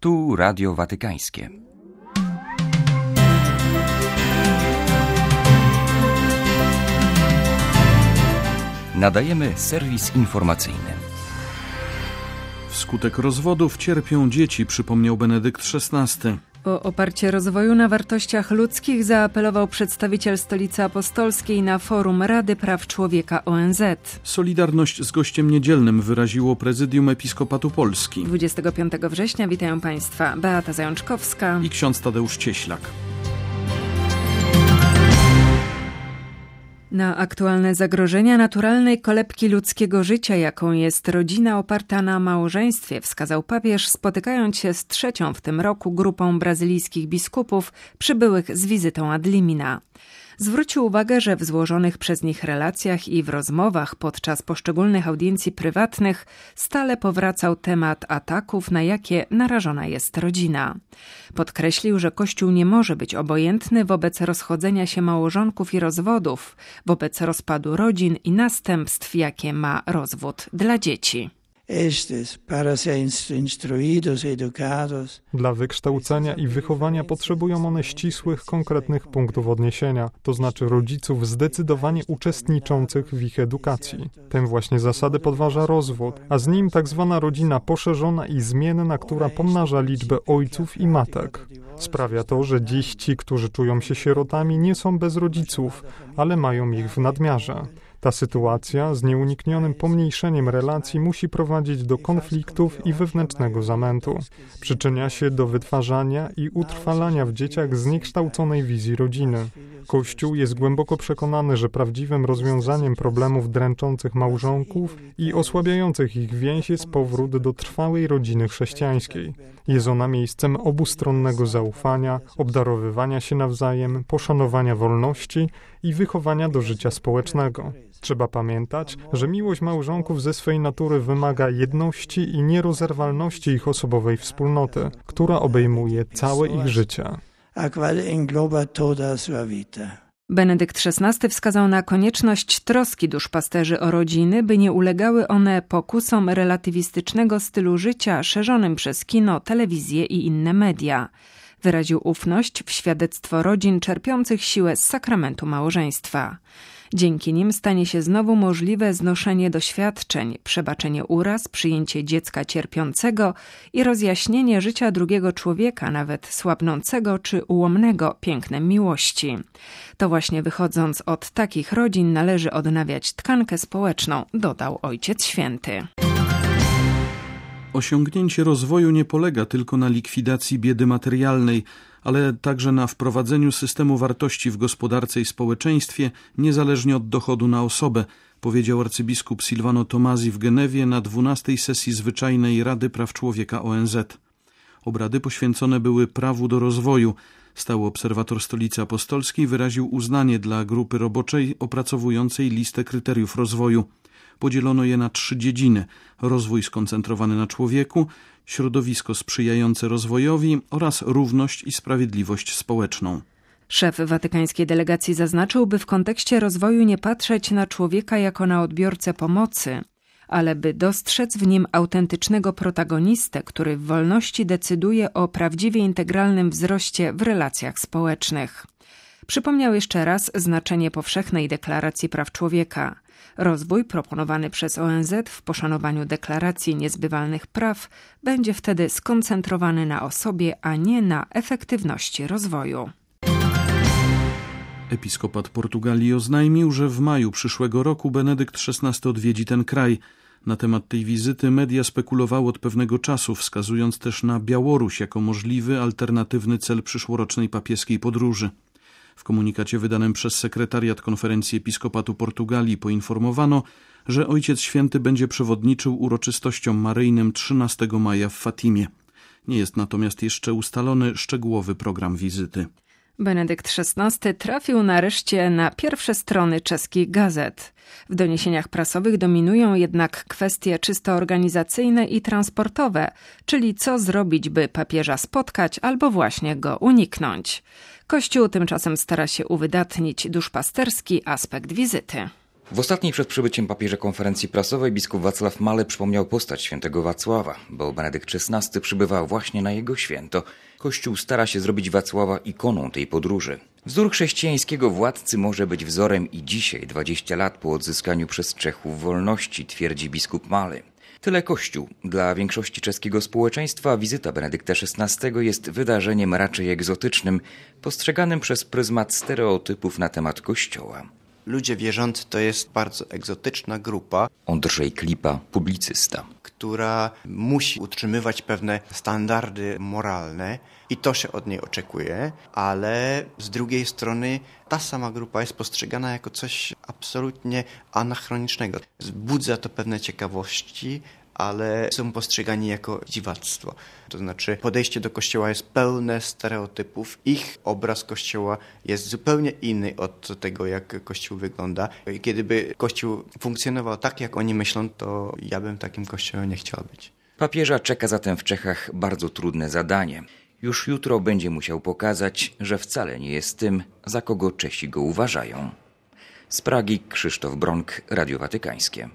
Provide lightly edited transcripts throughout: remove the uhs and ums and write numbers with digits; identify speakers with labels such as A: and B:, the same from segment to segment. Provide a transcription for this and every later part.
A: Tu Radio Watykańskie. Nadajemy serwis informacyjny.
B: Wskutek rozwodów cierpią dzieci, przypomniał Benedykt XVI.
C: O oparcie rozwoju na wartościach ludzkich zaapelował przedstawiciel Stolicy Apostolskiej na forum Rady Praw Człowieka ONZ.
B: Solidarność z gościem niedzielnym wyraziło Prezydium Episkopatu Polski.
C: 25 września witają Państwa Beata Zajączkowska
B: i ksiądz Tadeusz Cieślak.
C: Na aktualne zagrożenia naturalnej kolebki ludzkiego życia, jaką jest rodzina oparta na małżeństwie, wskazał papież, spotykając się z trzecią w tym roku grupą brazylijskich biskupów przybyłych z wizytą ad limina. Zwrócił uwagę, że w złożonych przez nich relacjach i w rozmowach podczas poszczególnych audiencji prywatnych stale powracał temat ataków, na jakie narażona jest rodzina. Podkreślił, że Kościół nie może być obojętny wobec rozchodzenia się małżonków i rozwodów, wobec rozpadu rodzin i następstw, jakie ma rozwód dla dzieci.
D: Dla wykształcenia i wychowania potrzebują one ścisłych, konkretnych punktów odniesienia, to znaczy rodziców zdecydowanie uczestniczących w ich edukacji. Tę właśnie zasadę podważa rozwód, a z nim tak zwana rodzina poszerzona i zmienna, która pomnaża liczbę ojców i matek. Sprawia to, że dziś ci, którzy czują się sierotami, nie są bez rodziców, ale mają ich w nadmiarze. Ta sytuacja z nieuniknionym pomniejszeniem relacji musi prowadzić do konfliktów i wewnętrznego zamętu. Przyczynia się do wytwarzania i utrwalania w dzieciach zniekształconej wizji rodziny. Kościół jest głęboko przekonany, że prawdziwym rozwiązaniem problemów dręczących małżonków i osłabiających ich więź jest powrót do trwałej rodziny chrześcijańskiej. Jest ona miejscem obustronnego zaufania, obdarowywania się nawzajem, poszanowania wolności i wychowania do życia społecznego. Trzeba pamiętać, że miłość małżonków ze swej natury wymaga jedności i nierozerwalności ich osobowej wspólnoty, która obejmuje całe ich życie.
C: Benedykt XVI wskazał na konieczność troski duszpasterzy o rodziny, by nie ulegały one pokusom relatywistycznego stylu życia szerzonym przez kino, telewizję i inne media. Wyraził ufność w świadectwo rodzin czerpiących siłę z sakramentu małżeństwa. Dzięki nim stanie się znowu możliwe znoszenie doświadczeń, przebaczenie uraz, przyjęcie dziecka cierpiącego i rozjaśnienie życia drugiego człowieka, nawet słabnącego czy ułomnego, pięknem miłości. To właśnie wychodząc od takich rodzin należy odnawiać tkankę społeczną, dodał Ojciec Święty.
B: Osiągnięcie rozwoju nie polega tylko na likwidacji biedy materialnej, ale także na wprowadzeniu systemu wartości w gospodarce i społeczeństwie, niezależnie od dochodu na osobę, powiedział arcybiskup Silvano Tomasi w Genewie na 12. sesji zwyczajnej Rady Praw Człowieka ONZ. Obrady poświęcone były prawu do rozwoju. Stały obserwator Stolicy Apostolskiej wyraził uznanie dla grupy roboczej opracowującej listę kryteriów rozwoju. Podzielono je na 3 dziedziny: rozwój skoncentrowany na człowieku, środowisko sprzyjające rozwojowi oraz równość i sprawiedliwość społeczną.
C: Szef watykańskiej delegacji zaznaczył, by w kontekście rozwoju nie patrzeć na człowieka jako na odbiorcę pomocy, ale by dostrzec w nim autentycznego protagonistę, który w wolności decyduje o prawdziwie integralnym wzroście w relacjach społecznych. Przypomniał jeszcze raz znaczenie powszechnej deklaracji praw człowieka. Rozwój proponowany przez ONZ w poszanowaniu deklaracji niezbywalnych praw będzie wtedy skoncentrowany na osobie, a nie na efektywności rozwoju.
B: Episkopat Portugalii oznajmił, że w maju przyszłego roku Benedykt XVI odwiedzi ten kraj. Na temat tej wizyty media spekulowały od pewnego czasu, wskazując też na Białoruś jako możliwy, alternatywny cel przyszłorocznej papieskiej podróży. W komunikacie wydanym przez sekretariat Konferencji Episkopatu Portugalii poinformowano, że Ojciec Święty będzie przewodniczył uroczystościom maryjnym 13 maja w Fatimie. Nie jest natomiast jeszcze ustalony szczegółowy program wizyty.
C: Benedykt XVI trafił nareszcie na pierwsze strony czeskich gazet. W doniesieniach prasowych dominują jednak kwestie czysto organizacyjne i transportowe, czyli co zrobić, by papieża spotkać albo właśnie go uniknąć. Kościół tymczasem stara się uwydatnić duszpasterski aspekt wizyty.
A: W ostatniej przed przybyciem papieża konferencji prasowej biskup Wacław Male przypomniał postać świętego Wacława, bo Benedykt XVI przybywał właśnie na jego święto. Kościół stara się zrobić Wacława ikoną tej podróży. Wzór chrześcijańskiego władcy może być wzorem i dzisiaj, 20 lat po odzyskaniu przez Czechów wolności, twierdzi biskup Male. Tyle Kościół. Dla większości czeskiego społeczeństwa wizyta Benedykta XVI jest wydarzeniem raczej egzotycznym, postrzeganym przez pryzmat stereotypów na temat Kościoła.
E: Ludzie wierzący to jest bardzo egzotyczna grupa.
A: Andrzej Klipa, publicysta.
E: Która musi utrzymywać pewne standardy moralne i to się od niej oczekuje, ale z drugiej strony ta sama grupa jest postrzegana jako coś absolutnie anachronicznego. Wzbudza to pewne ciekawości, ale są postrzegani jako dziwactwo. To znaczy podejście do Kościoła jest pełne stereotypów. Ich obraz Kościoła jest zupełnie inny od tego, jak Kościół wygląda. I kiedyby Kościół funkcjonował tak, jak oni myślą, to ja bym takim Kościołem nie chciał być.
A: Papieża czeka zatem w Czechach bardzo trudne zadanie. Już jutro będzie musiał pokazać, że wcale nie jest tym, za kogo Czesi go uważają. Z Pragi Krzysztof Bronk, Radio Watykańskie.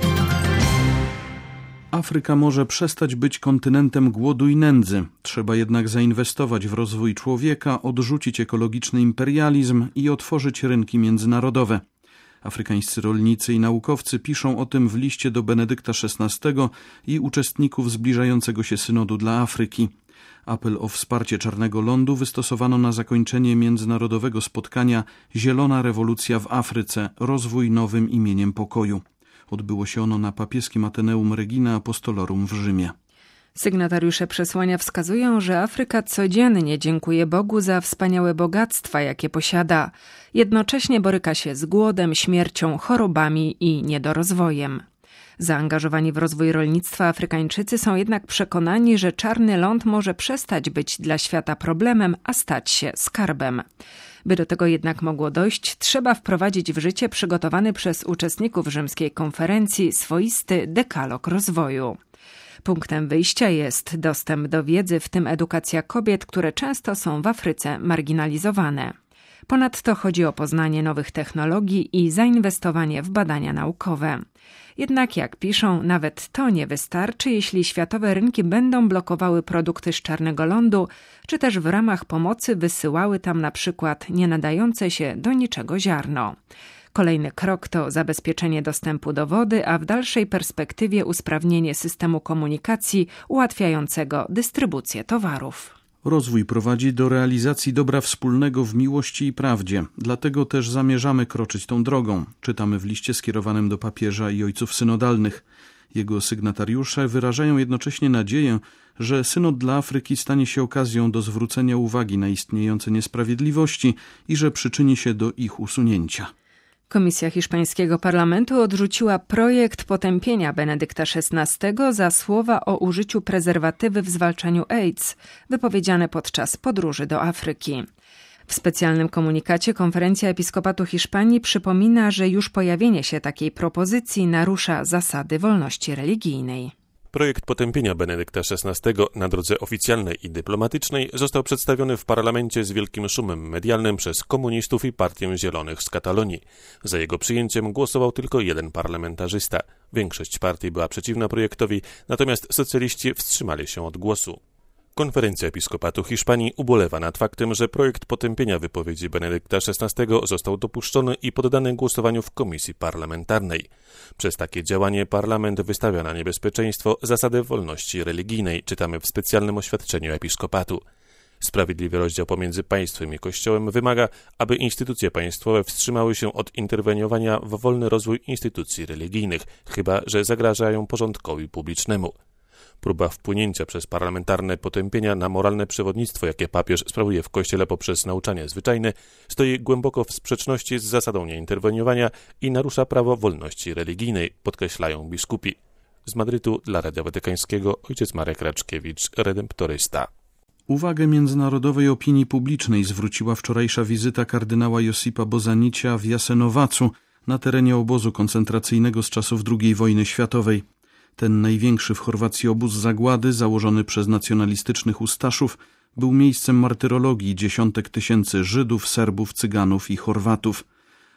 B: Afryka może przestać być kontynentem głodu i nędzy. Trzeba jednak zainwestować w rozwój człowieka, odrzucić ekologiczny imperializm i otworzyć rynki międzynarodowe. Afrykańscy rolnicy i naukowcy piszą o tym w liście do Benedykta XVI i uczestników zbliżającego się synodu dla Afryki. Apel o wsparcie Czarnego Lądu wystosowano na zakończenie międzynarodowego spotkania Zielona rewolucja w Afryce – rozwój nowym imieniem pokoju. Odbyło się ono na papieskim Ateneum Regina Apostolorum w Rzymie.
C: Sygnatariusze przesłania wskazują, że Afryka codziennie dziękuje Bogu za wspaniałe bogactwa, jakie posiada. Jednocześnie boryka się z głodem, śmiercią, chorobami i niedorozwojem. Zaangażowani w rozwój rolnictwa Afrykańczycy są jednak przekonani, że Czarny Ląd może przestać być dla świata problemem, a stać się skarbem. By do tego jednak mogło dojść, trzeba wprowadzić w życie przygotowany przez uczestników rzymskiej konferencji swoisty dekalog rozwoju. Punktem wyjścia jest dostęp do wiedzy, w tym edukacja kobiet, które często są w Afryce marginalizowane. Ponadto chodzi o poznanie nowych technologii i zainwestowanie w badania naukowe. Jednak, jak piszą, nawet to nie wystarczy, jeśli światowe rynki będą blokowały produkty z Czarnego Lądu, czy też w ramach pomocy wysyłały tam na przykład nie nadające się do niczego ziarno. Kolejny krok to zabezpieczenie dostępu do wody, a w dalszej perspektywie usprawnienie systemu komunikacji ułatwiającego dystrybucję towarów.
B: Rozwój prowadzi do realizacji dobra wspólnego w miłości i prawdzie. Dlatego też zamierzamy kroczyć tą drogą. Czytamy w liście skierowanym do papieża i ojców synodalnych. Jego sygnatariusze wyrażają jednocześnie nadzieję, że synod dla Afryki stanie się okazją do zwrócenia uwagi na istniejące niesprawiedliwości i że przyczyni się do ich usunięcia.
C: Komisja hiszpańskiego parlamentu odrzuciła projekt potępienia Benedykta XVI za słowa o użyciu prezerwatywy w zwalczaniu AIDS, wypowiedziane podczas podróży do Afryki. W specjalnym komunikacie Konferencja Episkopatu Hiszpanii przypomina, że już pojawienie się takiej propozycji narusza zasady wolności religijnej.
F: Projekt potępienia Benedykta XVI na drodze oficjalnej i dyplomatycznej został przedstawiony w parlamencie z wielkim szumem medialnym przez komunistów i Partię Zielonych z Katalonii. Za jego przyjęciem głosował tylko jeden parlamentarzysta. Większość partii była przeciwna projektowi, natomiast socjaliści wstrzymali się od głosu. Konferencja Episkopatu Hiszpanii ubolewa nad faktem, że projekt potępienia wypowiedzi Benedykta XVI został dopuszczony i poddany głosowaniu w komisji parlamentarnej. Przez takie działanie parlament wystawia na niebezpieczeństwo zasadę wolności religijnej, czytamy w specjalnym oświadczeniu Episkopatu. Sprawiedliwy rozdział pomiędzy państwem i Kościołem wymaga, aby instytucje państwowe wstrzymały się od interweniowania w wolny rozwój instytucji religijnych, chyba że zagrażają porządkowi publicznemu. Próba wpłynięcia przez parlamentarne potępienia na moralne przewodnictwo, jakie papież sprawuje w Kościele poprzez nauczanie zwyczajne, stoi głęboko w sprzeczności z zasadą nieinterweniowania i narusza prawo wolności religijnej, podkreślają biskupi. Z Madrytu dla Radia Watykańskiego ojciec Marek Raczkiewicz, redemptorysta.
B: Uwagę międzynarodowej opinii publicznej zwróciła wczorajsza wizyta kardynała Josipa Bozanicia w Jasenowacu na terenie obozu koncentracyjnego z czasów II wojny światowej. Ten największy w Chorwacji obóz zagłady, założony przez nacjonalistycznych Ustaszów, był miejscem martyrologii dziesiątek tysięcy Żydów, Serbów, Cyganów i Chorwatów.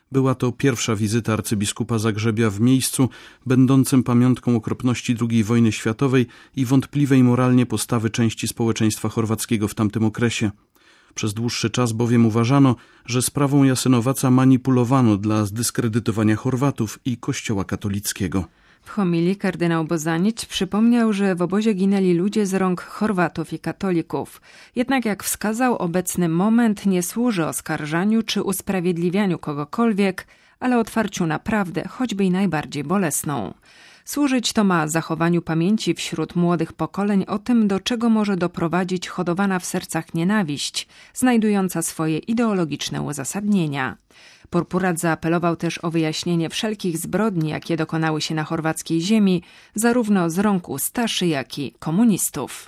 B: Była to pierwsza wizyta arcybiskupa Zagrzebia w miejscu będącym pamiątką okropności II wojny światowej i wątpliwej moralnie postawy części społeczeństwa chorwackiego w tamtym okresie. Przez dłuższy czas bowiem uważano, że sprawą Jasenowaca manipulowano dla zdyskredytowania Chorwatów i Kościoła katolickiego.
C: W homilii kardynał Bozanić przypomniał, że w obozie ginęli ludzie z rąk Chorwatów i katolików. Jednak jak wskazał, obecny moment nie służy oskarżaniu czy usprawiedliwianiu kogokolwiek, ale otwarciu na prawdę, choćby i najbardziej bolesną. Służyć to ma zachowaniu pamięci wśród młodych pokoleń o tym, do czego może doprowadzić hodowana w sercach nienawiść, znajdująca swoje ideologiczne uzasadnienia. Purpurat zaapelował też o wyjaśnienie wszelkich zbrodni, jakie dokonały się na chorwackiej ziemi, zarówno z rąk Ustaszy, jak i komunistów.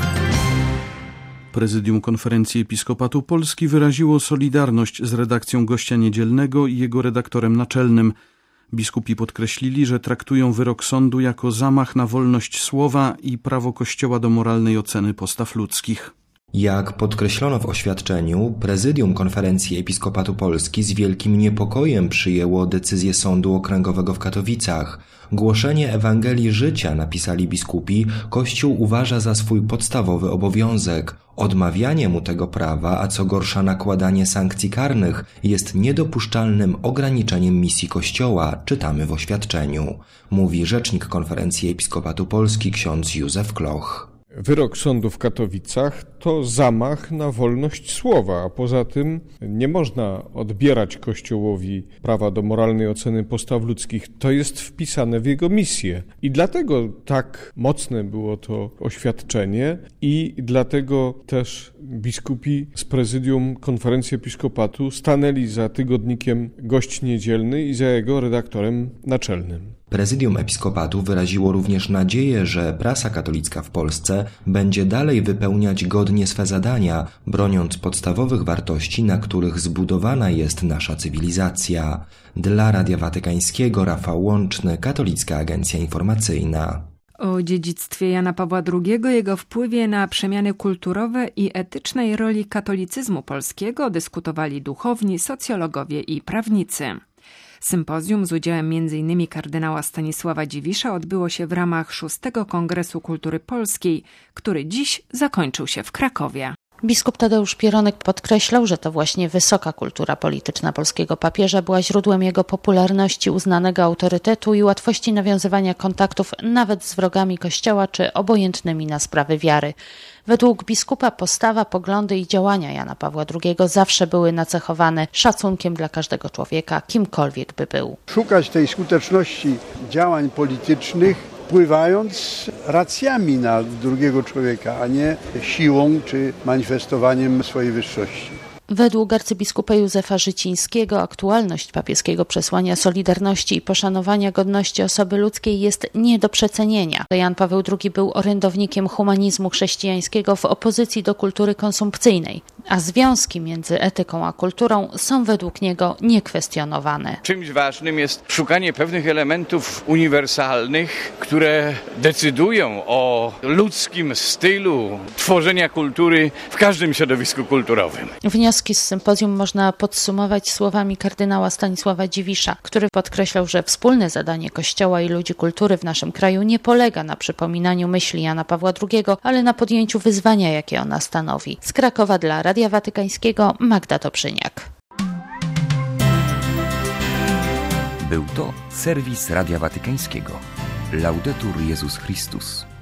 B: Prezydium Konferencji Episkopatu Polski wyraziło solidarność z redakcją Gościa Niedzielnego i jego redaktorem naczelnym. Biskupi podkreślili, że traktują wyrok sądu jako zamach na wolność słowa i prawo Kościoła do moralnej oceny postaw ludzkich.
G: Jak podkreślono w oświadczeniu, Prezydium Konferencji Episkopatu Polski z wielkim niepokojem przyjęło decyzję Sądu Okręgowego w Katowicach. Głoszenie Ewangelii życia, napisali biskupi, Kościół uważa za swój podstawowy obowiązek. Odmawianie mu tego prawa, a co gorsza nakładanie sankcji karnych, jest niedopuszczalnym ograniczeniem misji Kościoła, czytamy w oświadczeniu, mówi rzecznik Konferencji Episkopatu Polski ksiądz Józef Kloch.
H: Wyrok sądu w Katowicach to zamach na wolność słowa, a poza tym nie można odbierać Kościołowi prawa do moralnej oceny postaw ludzkich. To jest wpisane w jego misję. I dlatego tak mocne było to oświadczenie i dlatego też biskupi z Prezydium Konferencji Episkopatu stanęli za tygodnikiem Gość Niedzielny i za jego redaktorem naczelnym.
G: Prezydium Episkopatu wyraziło również nadzieję, że prasa katolicka w Polsce będzie dalej wypełniać godnie swe zadania, broniąc podstawowych wartości, na których zbudowana jest nasza cywilizacja. Dla Radia Watykańskiego Rafał Łączny, Katolicka Agencja Informacyjna.
C: O dziedzictwie Jana Pawła II, jego wpływie na przemiany kulturowe i etycznej roli katolicyzmu polskiego dyskutowali duchowni, socjologowie i prawnicy. Sympozjum z udziałem m.in. kardynała Stanisława Dziwisza odbyło się w ramach 6. Kongresu Kultury Polskiej, który dziś zakończył się w Krakowie.
I: Biskup Tadeusz Pieronek podkreślał, że to właśnie wysoka kultura polityczna polskiego papieża była źródłem jego popularności, uznanego autorytetu i łatwości nawiązywania kontaktów nawet z wrogami Kościoła czy obojętnymi na sprawy wiary. Według biskupa postawa, poglądy i działania Jana Pawła II zawsze były nacechowane szacunkiem dla każdego człowieka, kimkolwiek by był.
J: Szukać tej skuteczności działań politycznych, wpływając racjami na drugiego człowieka, a nie siłą czy manifestowaniem swojej wyższości.
I: Według arcybiskupa Józefa Życińskiego aktualność papieskiego przesłania solidarności i poszanowania godności osoby ludzkiej jest nie do przecenienia. Jan Paweł II był orędownikiem humanizmu chrześcijańskiego w opozycji do kultury konsumpcyjnej, a związki między etyką a kulturą są według niego niekwestionowane.
K: Czymś ważnym jest szukanie pewnych elementów uniwersalnych, które decydują o ludzkim stylu tworzenia kultury w każdym środowisku kulturowym.
I: Wnioski z sympozjum można podsumować słowami kardynała Stanisława Dziwisza, który podkreślał, że wspólne zadanie Kościoła i ludzi kultury w naszym kraju nie polega na przypominaniu myśli Jana Pawła II, ale na podjęciu wyzwania, jakie ona stanowi. Z Krakowa dla Radia Watykańskiego Magda Dobrzyniak.
A: Był to serwis Radia Watykańskiego. Laudetur Jezus Chrystus.